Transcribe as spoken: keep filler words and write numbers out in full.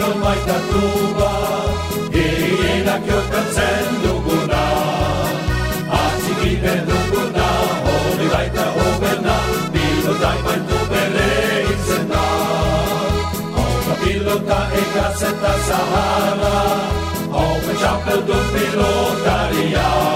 non mai tatuba, hiena kiokatzen duguna. Atxikiten duguna, hori baita hobena, pilota ipaitu bere itzen da. Haupa pilota ekatzeta zahara, haupa txapeldun pilotaria.